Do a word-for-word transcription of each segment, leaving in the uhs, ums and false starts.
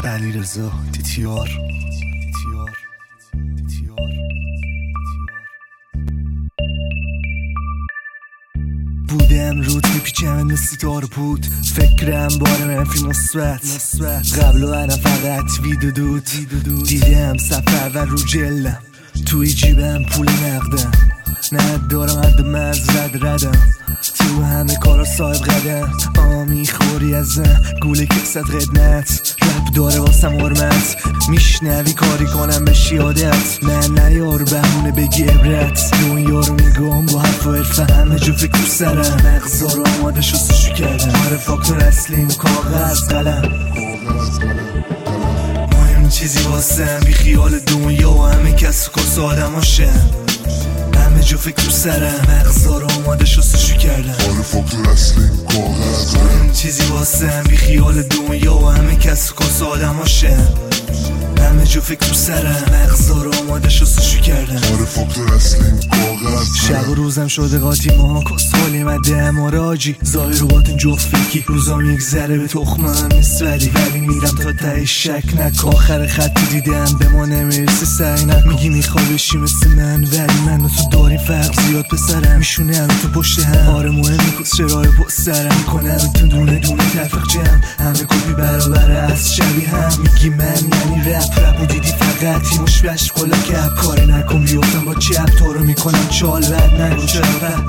علیرضا تیتیار بودم رود میپیچم مثل تار بود، فکرم بار منفی مثبت قبل و الان فقط ویدو دود دیدم سفر و رو جلم توی جیبم پول نقدم ندارم حد مزرد ردم تو همه کارا صاحب قدم آ میخوری ازم گوله کست قدمت رب داره واسم حرمت میشنوی کاری کنم به عادت من نیار بهونه بگی عبرت دنیا رو میگم با حرف و حرفه همه جو فکر تو سرم مغزا رو آماده شستشو کردم آره فاکتور اصلیم کاغذ قلم مهم چیزی واسم بی خیال دنیا و همه کس و کس آدم هاشم همه جو فکر تو سرم مغزا رو آماده شستشو کردم آره فاکتور اصلی کاغذ مهم چیزی واسم بی خیال دنیا و همه کس و کس آدم هاشم همه جو فکر تو سرم مغزا رو آماده شستشو کردم آره فاکتور اصلی کاغذ شب و روزم شده قاطی ما کسخالی مده ماراجی ظاهر و باطن جفت فیکی روزام یک ذره به تخمم نیست ولی ولی میرم تا ته شک نک آخر خط دیدم به ما نمیرسه سعی نکن میگی میخوای بشی مثل من ولی من و تو داریم فرق زیاد پسرم میشونه همه تو پشت هم آره مهمی کس چرای پشت سرم میکنم تو دونه دونه تفق جمع همه کپی برابره از شبیه هم میگی من یعنی رپ رپ و دیدی فقط مش بش کلا کپ کاری نکن بیفتم با چپ تو رو میکنم چال بد نگو چرا بد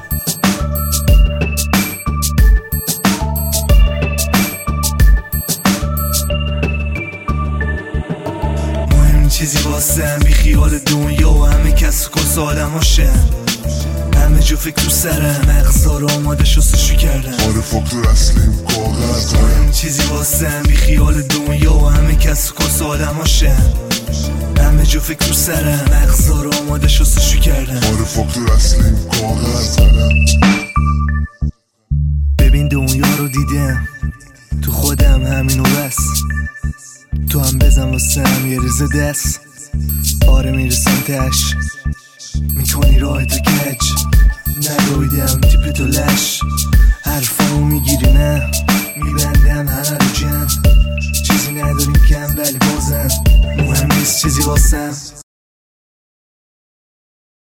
مهم چیزی واسم بی خیال دنیا و همه کس و کس آدم هاشم همه جو فکر تو سرم مغزا رو آماده شستشو کردم آره فاکتور اصلی کاغذ مهم چیزی واسم بی خیال دنیا و همه کس و کس آدم هاشم همه جو فکر تو سرم مغزا رو آماده شستشو کردم آره فاکتور اصلی کاغذ ببین دنیا رو دیدم تو خودم همینو بس تو هم بزن واسم یه ریزه دست آره میرسم تش میکنی راه تو کج نرویدم تیپ تو لش حرفامو میگیری نه میبندم همه رو جمع چیزی نداریم کم ولی بازم مهم نیست چیزی واسم